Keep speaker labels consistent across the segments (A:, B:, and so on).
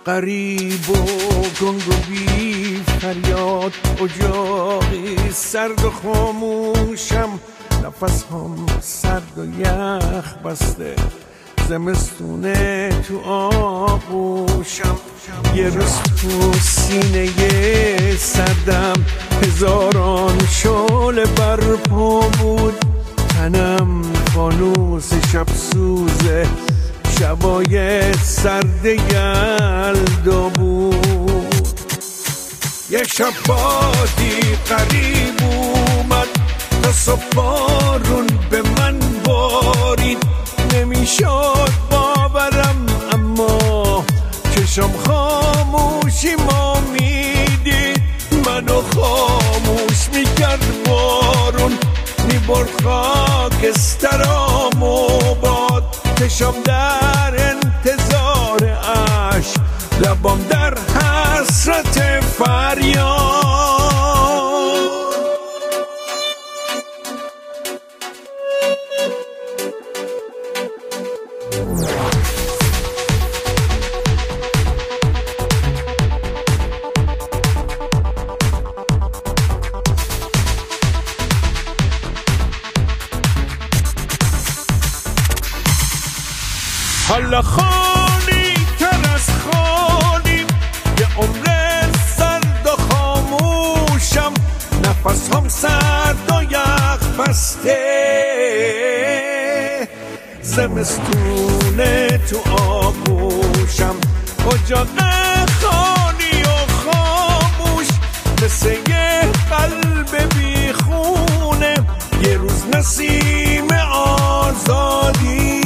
A: غریب و گنگ و بی فریاد، اجاقی سرد و خاموشم، نفس هم سرد و یخ بسته، زمستونه تو آغوشم. یه روز تو سینه سردم هزاران شعله برپا بود، تنم فانوس شب سوزه، شبای سرد یلدا بود. یه شب بادی قریب اومد، تا صبح بارون به من بارید، نمیشد باورم اما چشم خاموشی ما میدید، منو خاموش میکرد بارون، میبرد خاکسترامو باد، چشم در انتظار عشق، لبام در حسرت فریاد. حالا خالی تر از خالیم، یه عمر سرد و خاموشم، نفس هم سرد و یخ بسته، زمستونه تو آغوشم، اجاق خالی و خاموش، مثل یه قلب بیخونه، یه روز نسیم آزادی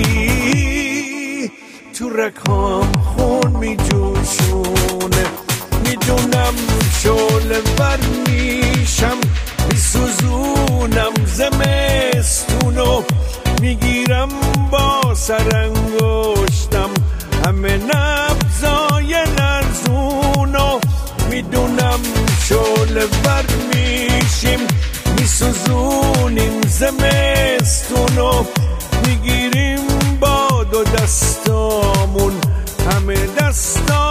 A: تو رگام خون می جوشونه، میدونم شعله ور میشم، میسوزونم زمستونو، میگیرم با سرانگشتم همه نبضای لرزونو، میدونم شعله ور میشیم، میسوزونیم زمستونو، میگیریم با دو دستامون همه دستا